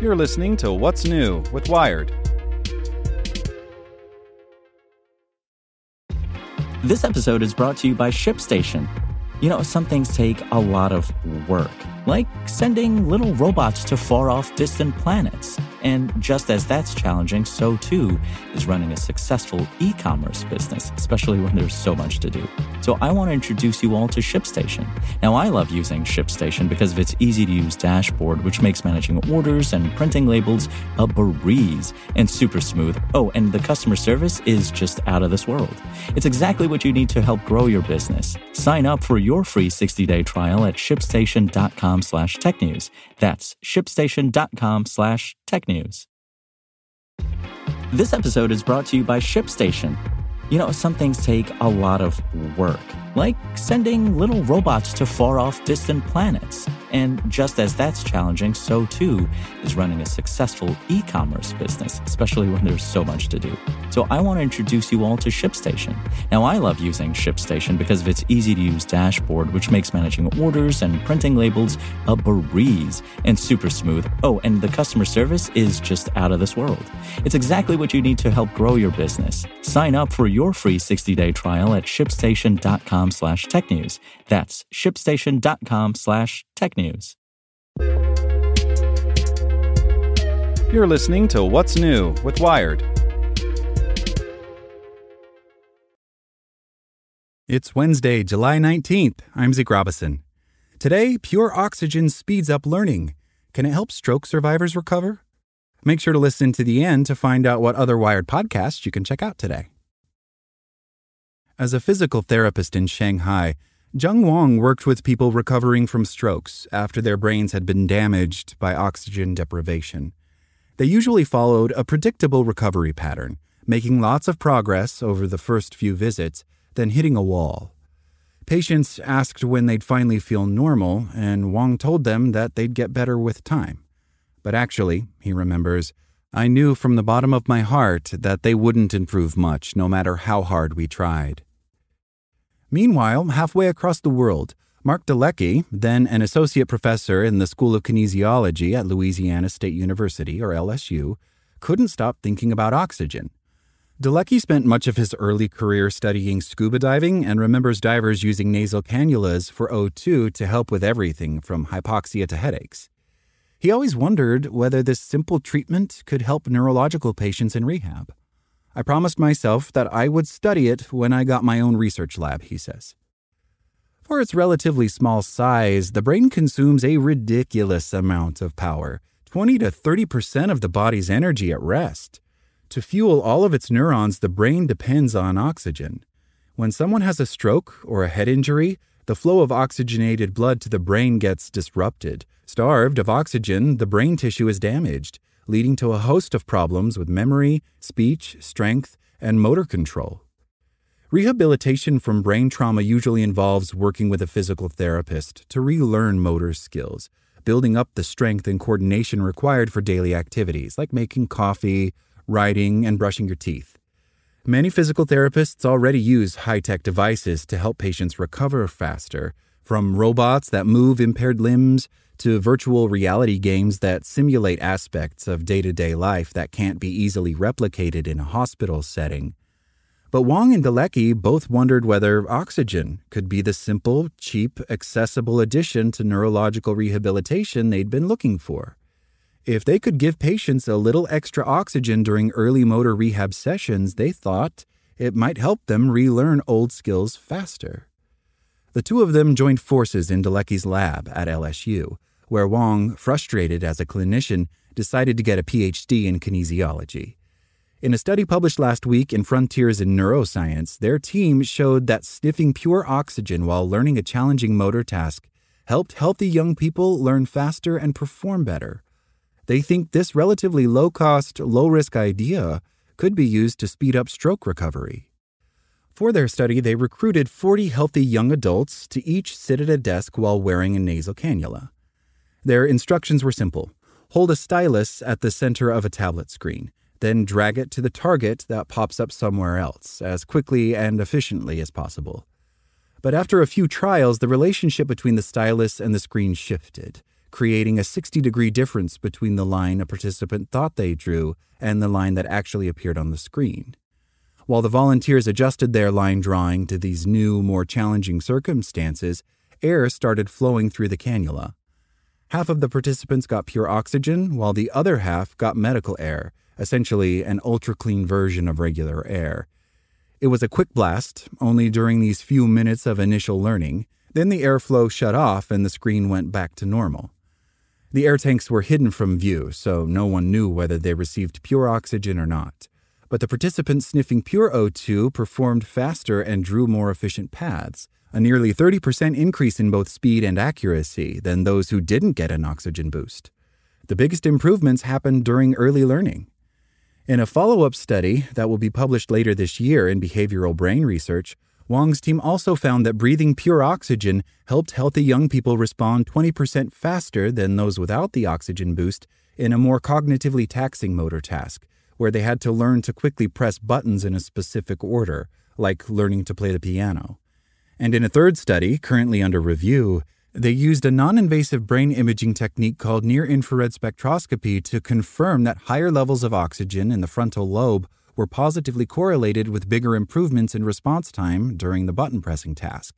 You're listening to What's New with Wired. This episode is brought to you by ShipStation. You know, some things take a lot of work, like sending little robots to far-off distant planets. And just as that's challenging, so too is running a successful e-commerce business, especially when there's so much to do. So I want to introduce you all to ShipStation. Now, I love using ShipStation because of its easy-to-use dashboard, which makes managing orders and printing labels a breeze and super smooth. Oh, and the customer service is just out of this world. It's exactly what you need to help grow your business. Sign up for your free 60-day trial at shipstation.com/technews. That's shipstation.com/technews. This episode is brought to you by ShipStation. You know, some things take a lot of work, like sending little robots to far-off distant planets. And just as that's challenging, so too is running a successful e-commerce business, especially when there's so much to do. So I want to introduce you all to ShipStation. Now, I love using ShipStation because of its easy-to-use dashboard, which makes managing orders and printing labels a breeze and super smooth. Oh, and the customer service is just out of this world. It's exactly what you need to help grow your business. Sign up for your free 60-day trial at shipstation.com/technews. That's shipstation.com/technews. You're listening to What's New with Wired. It's Wednesday, July 19th. I'm Zeke Robison. Today, pure oxygen speeds up learning. Can it help stroke survivors recover? Make sure to listen to the end to find out what other Wired podcasts you can check out today. As a physical therapist in Shanghai, Zheng Wang worked with people recovering from strokes after their brains had been damaged by oxygen deprivation. They usually followed a predictable recovery pattern, making lots of progress over the first few visits, then hitting a wall. Patients asked when they'd finally feel normal, and Wang told them that they'd get better with time. But actually, he remembers, I knew from the bottom of my heart that they wouldn't improve much, no matter how hard we tried. Meanwhile, halfway across the world, Mark Dalecki, then an associate professor in the School of Kinesiology at Louisiana State University, or LSU, couldn't stop thinking about oxygen. Dalecki spent much of his early career studying scuba diving and remembers divers using nasal cannulas for O2 to help with everything from hypoxia to headaches. He always wondered whether this simple treatment could help neurological patients in rehab. I promised myself that I would study it when I got my own research lab, he says. For its relatively small size, the brain consumes a ridiculous amount of power, 20 to 30% of the body's energy at rest. To fuel all of its neurons, the brain depends on oxygen. When someone has a stroke or a head injury, the flow of oxygenated blood to the brain gets disrupted. Starved of oxygen, the brain tissue is damaged, leading to a host of problems with memory, speech, strength, and motor control. Rehabilitation from brain trauma usually involves working with a physical therapist to relearn motor skills, building up the strength and coordination required for daily activities like making coffee, writing, and brushing your teeth. Many physical therapists already use high-tech devices to help patients recover faster, from robots that move impaired limbs to virtual reality games that simulate aspects of day-to-day life that can't be easily replicated in a hospital setting. But Wang and Dalecki both wondered whether oxygen could be the simple, cheap, accessible addition to neurological rehabilitation they'd been looking for. If they could give patients a little extra oxygen during early motor rehab sessions, they thought it might help them relearn old skills faster. The two of them joined forces in Dalecki's lab at LSU, where Wang, frustrated as a clinician, decided to get a PhD in kinesiology. In a study published last week in Frontiers in Neuroscience, their team showed that sniffing pure oxygen while learning a challenging motor task helped healthy young people learn faster and perform better. They think this relatively low-cost, low-risk idea could be used to speed up stroke recovery. For their study, they recruited 40 healthy young adults to each sit at a desk while wearing a nasal cannula. Their instructions were simple. Hold a stylus at the center of a tablet screen, then drag it to the target that pops up somewhere else as quickly and efficiently as possible. But after a few trials, the relationship between the stylus and the screen shifted, creating a 60-degree difference between the line a participant thought they drew and the line that actually appeared on the screen. While the volunteers adjusted their line drawing to these new, more challenging circumstances, air started flowing through the cannula. Half of the participants got pure oxygen, while the other half got medical air, essentially an ultra-clean version of regular air. It was a quick blast, only during these few minutes of initial learning. Then the airflow shut off and the screen went back to normal. The air tanks were hidden from view, so no one knew whether they received pure oxygen or not. But the participants sniffing pure O2 performed faster and drew more efficient paths, a nearly 30% increase in both speed and accuracy than those who didn't get an oxygen boost. The biggest improvements happened during early learning. In a follow-up study that will be published later this year in Behavioral Brain Research, Wong's team also found that breathing pure oxygen helped healthy young people respond 20% faster than those without the oxygen boost in a more cognitively taxing motor task, where they had to learn to quickly press buttons in a specific order, like learning to play the piano. And in a third study, currently under review, they used a non-invasive brain imaging technique called near-infrared spectroscopy to confirm that higher levels of oxygen in the frontal lobe were positively correlated with bigger improvements in response time during the button-pressing task.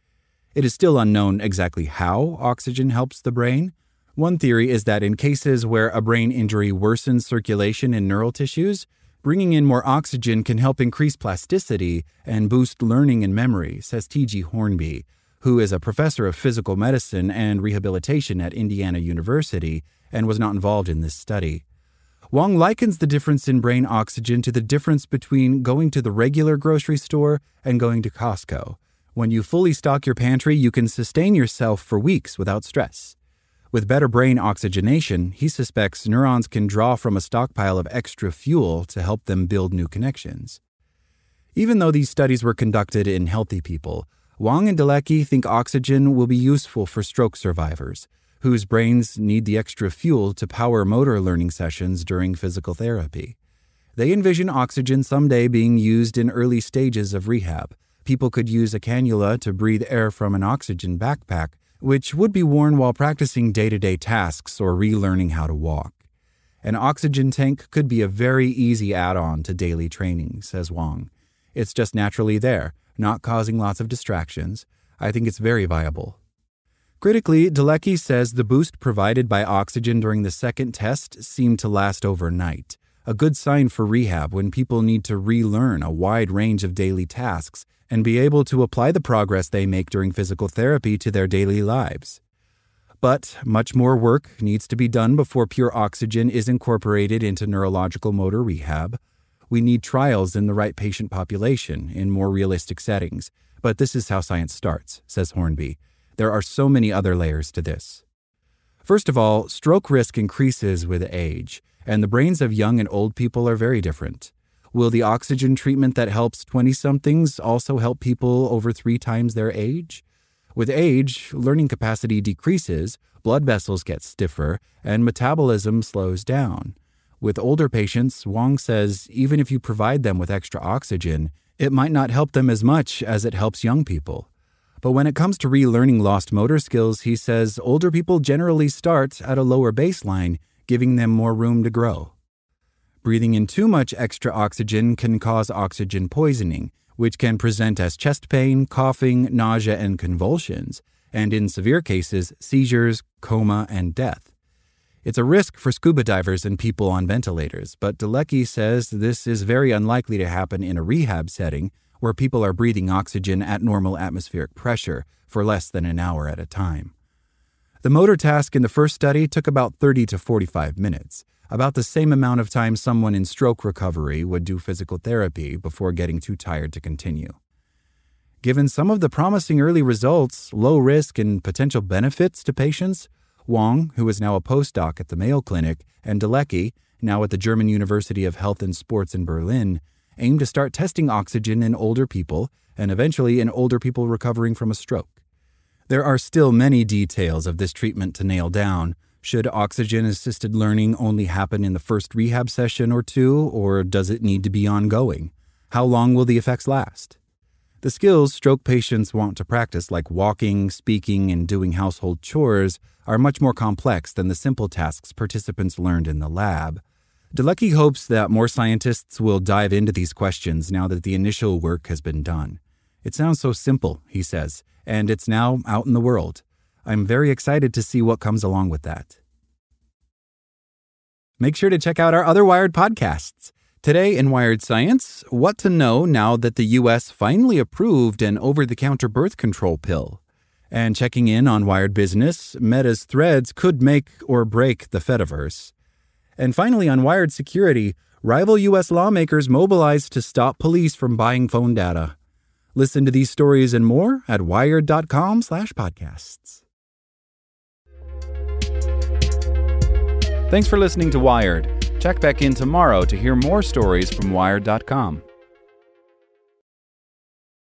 It is still unknown exactly how oxygen helps the brain. One theory is that in cases where a brain injury worsens circulation in neural tissues, bringing in more oxygen can help increase plasticity and boost learning and memory, says T.G. Hornby, who is a professor of physical medicine and rehabilitation at Indiana University and was not involved in this study. Wong likens the difference in brain oxygen to the difference between going to the regular grocery store and going to Costco. When you fully stock your pantry, you can sustain yourself for weeks without stress. With better brain oxygenation, he suspects neurons can draw from a stockpile of extra fuel to help them build new connections. Even though these studies were conducted in healthy people, Wong and Delecky think oxygen will be useful for stroke survivors, whose brains need the extra fuel to power motor learning sessions during physical therapy. They envision oxygen someday being used in early stages of rehab. People could use a cannula to breathe air from an oxygen backpack, which would be worn while practicing day-to-day tasks or relearning how to walk. An oxygen tank could be a very easy add-on to daily training, says Wong. It's just naturally there, not causing lots of distractions. I think it's very viable. Critically, Delecky says the boost provided by oxygen during the second test seemed to last overnight, a good sign for rehab when people need to relearn a wide range of daily tasks and be able to apply the progress they make during physical therapy to their daily lives. But much more work needs to be done before pure oxygen is incorporated into neurological motor rehab. We need trials in the right patient population in more realistic settings, but this is how science starts, says Hornby. There are so many other layers to this. First of all, stroke risk increases with age, and the brains of young and old people are very different. Will the oxygen treatment that helps 20-somethings also help people over 3 times their age? With age, learning capacity decreases, blood vessels get stiffer, and metabolism slows down. With older patients, Wong says even if you provide them with extra oxygen, it might not help them as much as it helps young people. But when it comes to relearning lost motor skills, he says older people generally start at a lower baseline, giving them more room to grow. Breathing in too much extra oxygen can cause oxygen poisoning, which can present as chest pain, coughing, nausea, and convulsions, and in severe cases, seizures, coma, and death. It's a risk for scuba divers and people on ventilators, but Delecky says this is very unlikely to happen in a rehab setting where people are breathing oxygen at normal atmospheric pressure for less than an hour at a time. The motor task in the first study took about 30 to 45 minutes, about the same amount of time someone in stroke recovery would do physical therapy before getting too tired to continue. Given some of the promising early results, low risk, and potential benefits to patients, Wong, who is now a postdoc at the Mayo Clinic, and Delecky, now at the German University of Health and Sports in Berlin, aim to start testing oxygen in older people and eventually in older people recovering from a stroke. There are still many details of this treatment to nail down. Should oxygen-assisted learning only happen in the first rehab session or two, or does it need to be ongoing? How long will the effects last? The skills stroke patients want to practice, like walking, speaking, and doing household chores, are much more complex than the simple tasks participants learned in the lab. Dalecki hopes that more scientists will dive into these questions now that the initial work has been done. It sounds so simple, he says, and it's now out in the world. I'm very excited to see what comes along with that. Make sure to check out our other Wired podcasts. Today in Wired Science, what to know now that the U.S. finally approved an over-the-counter birth control pill. And checking in on Wired Business, Meta's Threads could make or break the Fediverse. And finally on Wired Security, rival U.S. lawmakers mobilized to stop police from buying phone data. Listen to these stories and more at wired.com/podcasts. Thanks for listening to Wired. Check back in tomorrow to hear more stories from Wired.com.